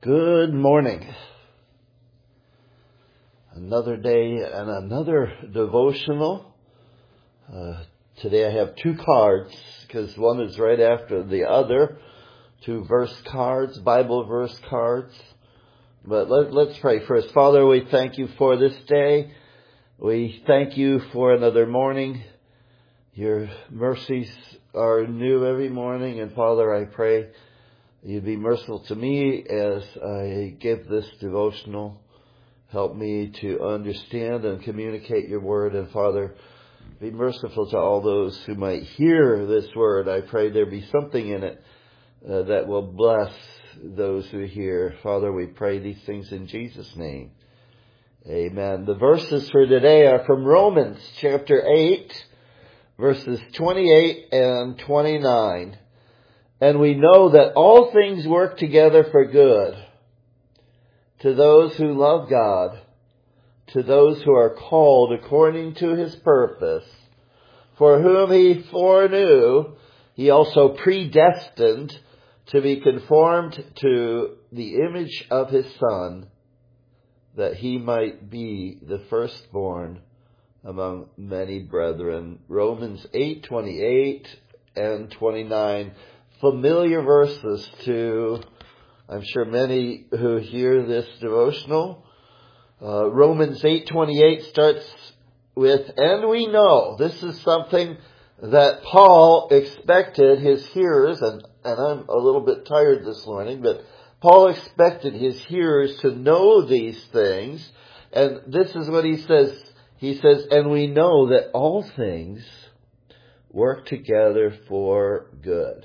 Good morning. Another day and another devotional. Today I have two cards because one is right after the other. Two verse cards, Bible verse cards. But let's pray first. Father, we thank you for this day. We thank you for another morning. Your mercies are new every morning. And Father, I pray you'd be merciful to me as I give this devotional. Help me to understand and communicate your word. And Father, be merciful to all those who might hear this word. I pray there be something in it that will bless those who hear. Father, we pray these things in Jesus' name. Amen. The verses for today are from Romans chapter 8, verses 28 and 29. And we know that all things work together for good to those who love God, to those who are called according to his purpose. For whom he foreknew, he also predestined to be conformed to the image of his Son, that he might be the firstborn among many brethren. Romans 8:28 and 29. Familiar verses to, I'm sure, many who hear this devotional. Romans 8:28 starts with, and we know. This is something that Paul expected his hearers, and I'm a little bit tired this morning, but Paul expected his hearers to know these things. And this is what he says. He says, and we know that all things work together for good.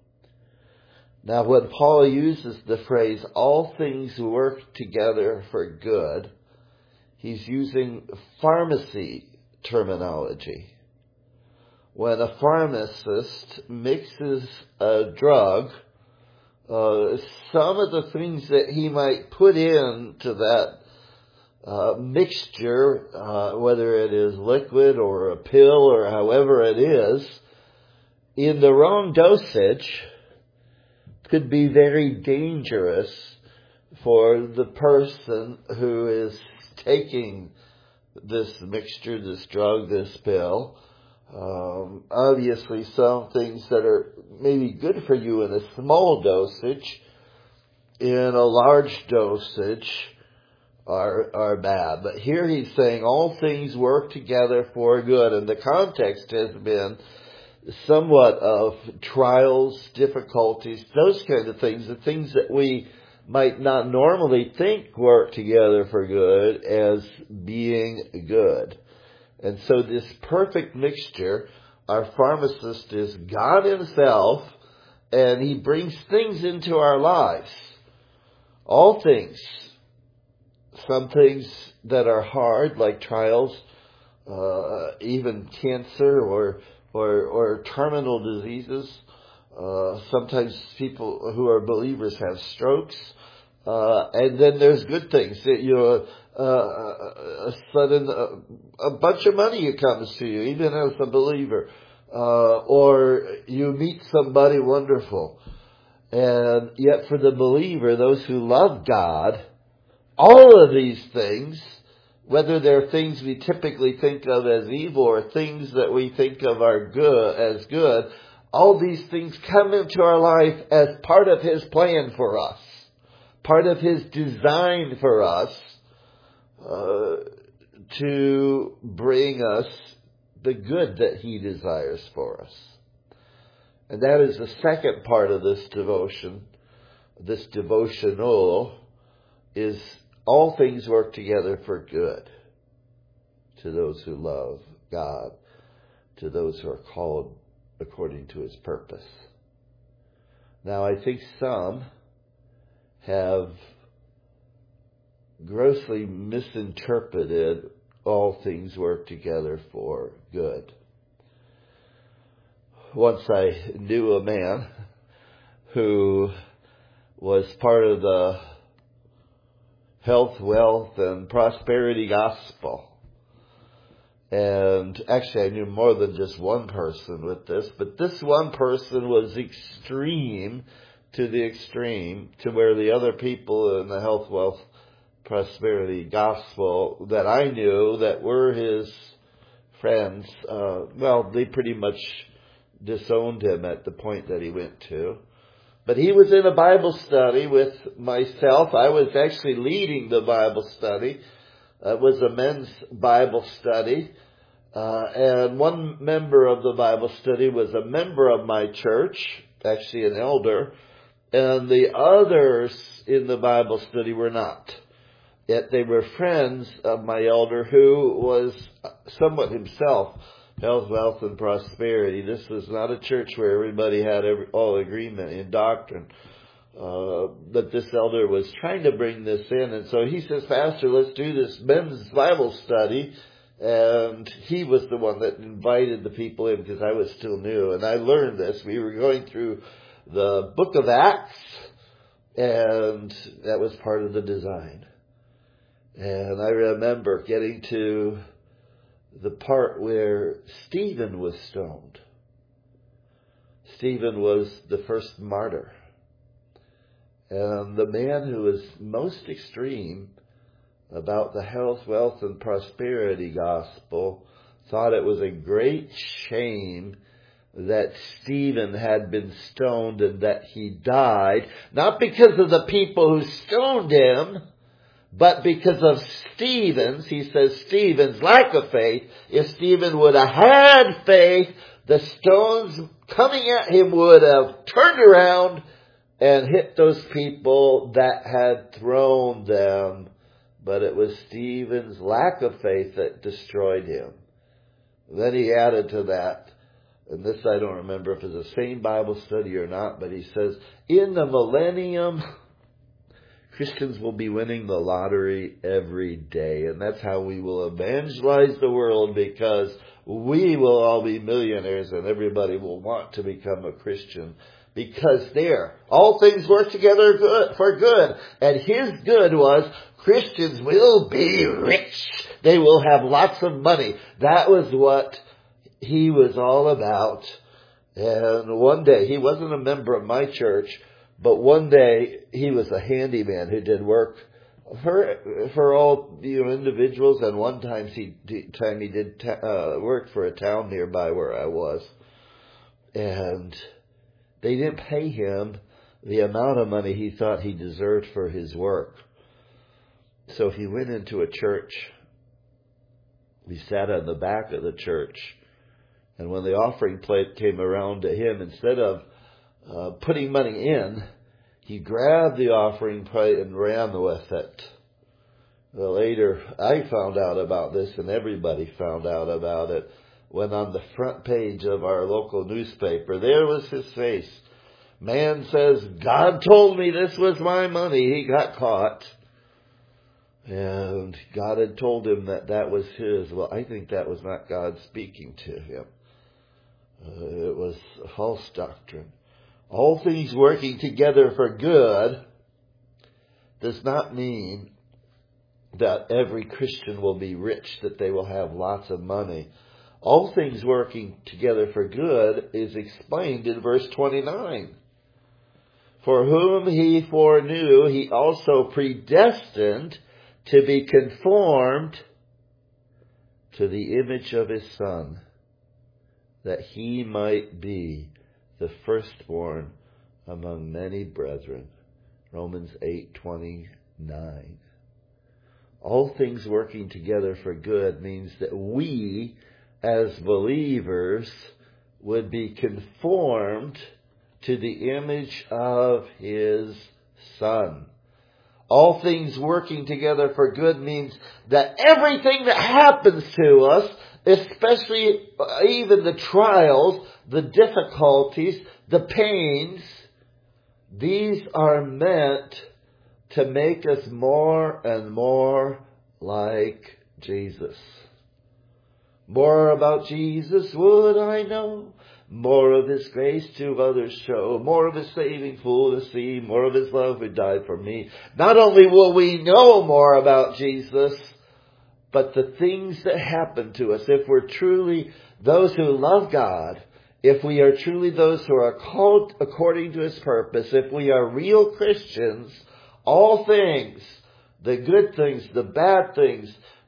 Now, when Paul uses the phrase, all things work together for good, he's using pharmacy terminology. When a pharmacist mixes a drug, some of the things that he might put into that mixture, whether it is liquid or a pill or however it is, in the wrong dosage, could be very dangerous for the person who is taking this mixture, this drug, this pill. Obviously, some things that are maybe good for you in a small dosage, in a large dosage, are bad. But here he's saying all things work together for good. And the context has been somewhat of trials, difficulties, those kind of things, the things that we might not normally think work together for good as being good. And so this perfect mixture, our pharmacist is God himself, and he brings things into our lives. All things. Some things that are hard, like trials, even cancer or terminal diseases. Sometimes people who are believers have strokes. And then there's good things. A bunch of money comes to you, even as a believer. Or you meet somebody wonderful. And yet for the believer, those who love God, all of these things, whether they're things we typically think of as evil or things that we think of are good, all these things come into our life as part of his plan for us, part of his design for us, to bring us the good that he desires for us. And that is the second part of this devotion, this devotional, is all things work together for good to those who love God, to those who are called according to his purpose. Now, I think some have grossly misinterpreted all things work together for good. Once I knew a man who was part of the health, wealth, and prosperity gospel. And actually I knew more than just one person with this, but this one person was extreme to the extreme, to where the other people in the health, wealth, prosperity gospel that I knew that were his friends, they pretty much disowned him at the point that he went to. But he was in a Bible study with myself. I was actually leading the Bible study. It was a men's Bible study. And one member of the Bible study was a member of my church, actually an elder. And the others in the Bible study were not. Yet they were friends of my elder, who was somewhat himself health, wealth, and prosperity. This was not a church where everybody had all agreement in doctrine. But this elder was trying to bring this in. And so he says, Pastor, let's do this men's Bible study. And he was the one that invited the people in because I was still new. And I learned this. We were going through the book of Acts, and that was part of the design. And I remember getting to the part where Stephen was stoned. Stephen was the first martyr. And the man who was most extreme about the health, wealth, and prosperity gospel thought it was a great shame that Stephen had been stoned and that he died, not because of the people who stoned him, but because of Stephen's, he says, Stephen's lack of faith. If Stephen would have had faith, the stones coming at him would have turned around and hit those people that had thrown them. But it was Stephen's lack of faith that destroyed him. Then he added to that, and this I don't remember if it's the same Bible study or not, but he says, in the millennium, Christians will be winning the lottery every day. And that's how we will evangelize the world, because we will all be millionaires and everybody will want to become a Christian. Because there, all things work together for good. And his good was Christians will be rich. They will have lots of money. That was what he was all about. And one day, he wasn't a member of my church, but one day he was a handyman who did work for all individuals. And one time he did work for a town nearby where I was, and they didn't pay him the amount of money he thought he deserved for his work. So he went into a church. He sat on the back of the church. And when the offering plate came around to him, instead of putting money in, he grabbed the offering plate and ran with it. Well, later, I found out about this, and everybody found out about it, when on the front page of our local newspaper, there was his face. Man says, God told me this was my money. He got caught. And God had told him that was his. Well, I think that was not God speaking to him. It was a false doctrine. All things working together for good does not mean that every Christian will be rich, that they will have lots of money. All things working together for good is explained in verse 29. For whom he foreknew, he also predestined to be conformed to the image of his Son, that he might be the firstborn among many brethren. Romans 8:29. All things working together for good means that we, as believers, would be conformed to the image of his Son. All things working together for good means that everything that happens to us, especially even the trials, the difficulties, the pains, these are meant to make us more and more like Jesus. More about Jesus would I know, more of his grace to others show, more of his saving fullness see, more of his love who died for me. Not only will we know more about Jesus, but the things that happen to us, if we're truly those who love God if we are truly those who are called according to His purpose, if we are real Christians, all things, the good things, the bad things,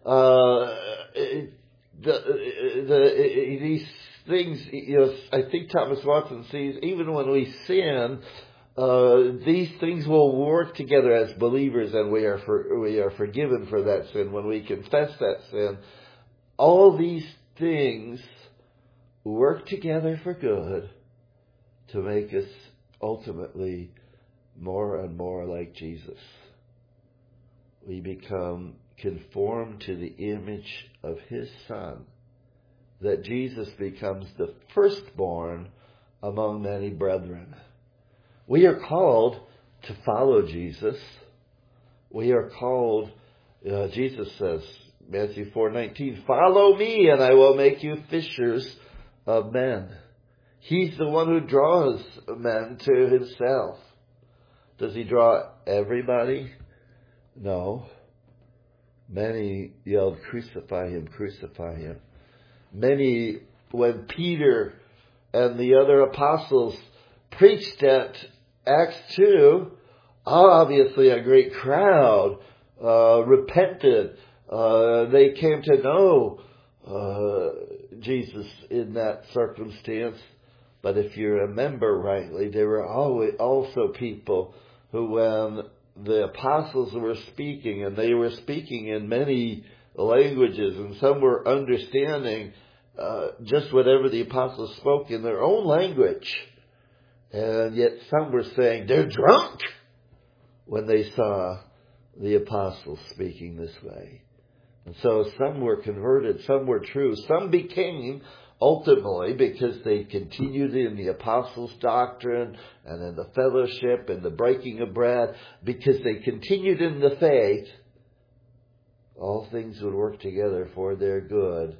these things, I think Thomas Watson sees, even when we sin, these things will work together as believers, and we are forgiven for that sin when we confess that sin. All these things work together for good to make us ultimately more and more like Jesus. We become conformed to the image of His Son, that Jesus becomes the firstborn among many brethren. We are called to follow Jesus. We are called, Jesus says, Matthew 4:19, follow me and I will make you fishers of men. He's the one who draws men to Himself. Does He draw everybody? No. Many yelled, crucify Him, crucify Him. Many, when Peter and the other apostles preached at Acts 2, obviously a great crowd repented. They came to know Jesus in that circumstance. But if you remember rightly, there were always also people who, when the apostles were speaking, and they were speaking in many languages, and some were understanding just whatever the apostles spoke in their own language. And yet some were saying they're drunk when they saw the apostles speaking this way. And so some were converted, some were true, some became ultimately, because they continued in the apostles' doctrine and in the fellowship and the breaking of bread, because they continued in the faith, all things would work together for their good.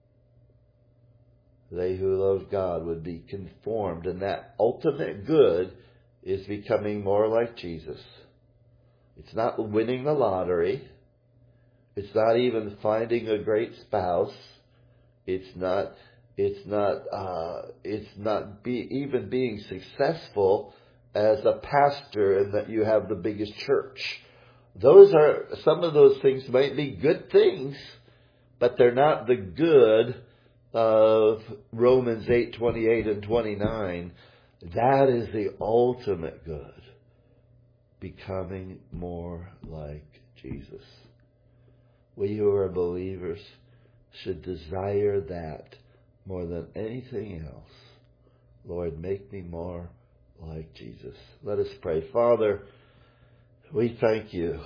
They who love God would be conformed, and that ultimate good is becoming more like Jesus. It's not winning the lottery. It's not even finding a great spouse. It's not even being successful as a pastor and that you have the biggest church. Some of those things might be good things, but they're not the good of Romans 8:28 and 29. That is the ultimate good. Becoming more like Jesus. We who are believers should desire that more than anything else. Lord, make me more like Jesus. Let us pray. Father, we thank You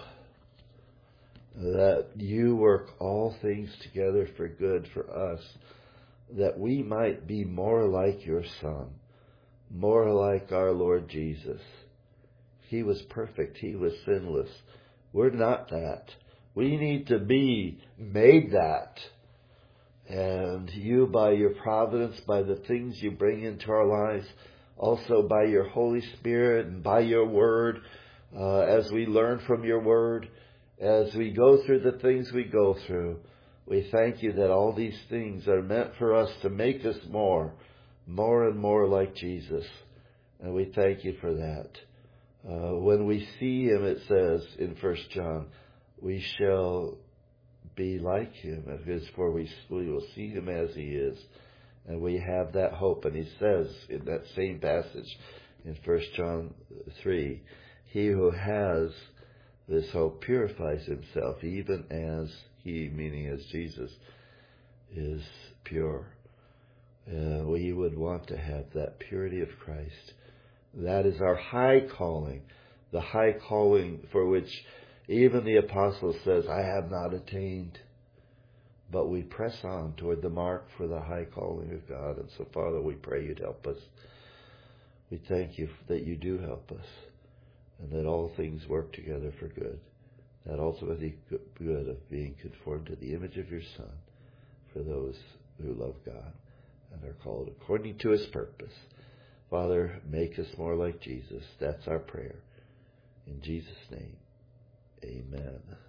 that You work all things together for good for us, that we might be more like Your Son, more like our Lord Jesus. He was perfect. He was sinless. We're not that. We need to be made that. And You, by Your providence, by the things You bring into our lives, also by Your Holy Spirit and by Your Word, as we learn from Your Word, as we go through the things we go through, we thank You that all these things are meant for us to make us more and more like Jesus. And we thank You for that. When we see Him, it says in 1 John, we shall be like Him, for we will see Him as He is. And we have that hope. And He says in that same passage in 1 John 3, he who has this hope purifies himself, even as He, meaning as Jesus, is pure. We would want to have that purity of Christ. That is our high calling, the high calling for which even the apostle says, I have not attained. But we press on toward the mark for the high calling of God. And so, Father, we pray You'd help us. We thank You that You do help us, and that all things work together for good. That ultimately good of being conformed to the image of Your Son for those who love God and are called according to His purpose. Father, make us more like Jesus. That's our prayer. In Jesus' name, amen.